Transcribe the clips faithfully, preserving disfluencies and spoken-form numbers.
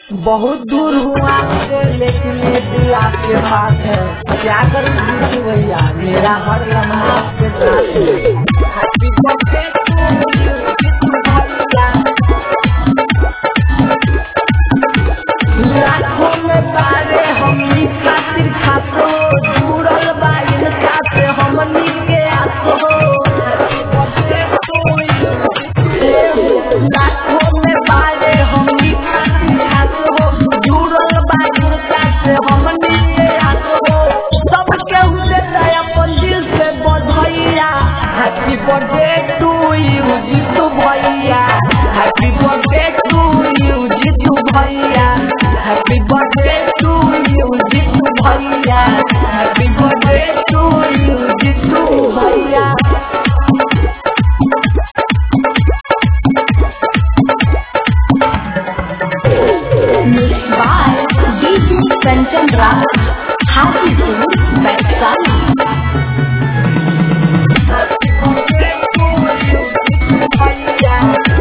बहुत दूर हुआ आपसे लेकिन ये दिल आपके पास है। क्या करूं जीतू भैया, मेरा हर लम्हा आपके साथ है। Happy birthday to you Jeetu भैया। लाखों में बारे हमनी खातिर खातो, जुड़ल बा इनका से हमनी के आसो। Happy birthday to you. लाखों में बारे हमनी खातिर खातो, जुड़ल बा इनका से हमनी के आसो। सबके उसे दया अपन दिल से बधाइया। Happy birthday to you Jeetu भैया। Happy birthday to you Jeetu भैया। Happy birthday to you Jeetu भैया। Happy birthday to you Jeetu भैया। Mixed by D J Kanchan Raj, Hajipur, Vaishali. Happy birthday to you Jeetu भैया।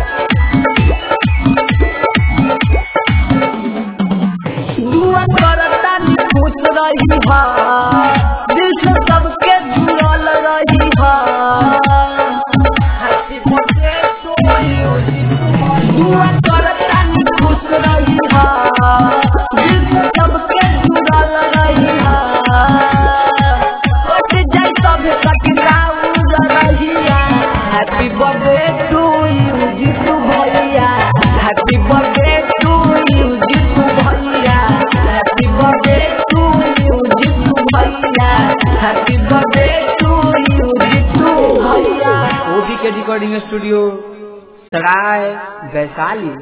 दुआ करता नी खुश रही हा, दिल से सबके जुड़ल रही हा। Happy birthday to you Jeetu भैया। दुआ करता नी खुश रही हा, दिल से सबके जुड़ल रही हा। कट जाए सब कटराउर रहिया। Happy birthday to you Jeetu भैया। Happy birthday to you Jeetu भैया। Happy birthday to you Jeetu भैया। Happy birthday to you Jeetu भैया। ओबी के रिकॉर्डिंग स्टूडियो सराय वैशाली।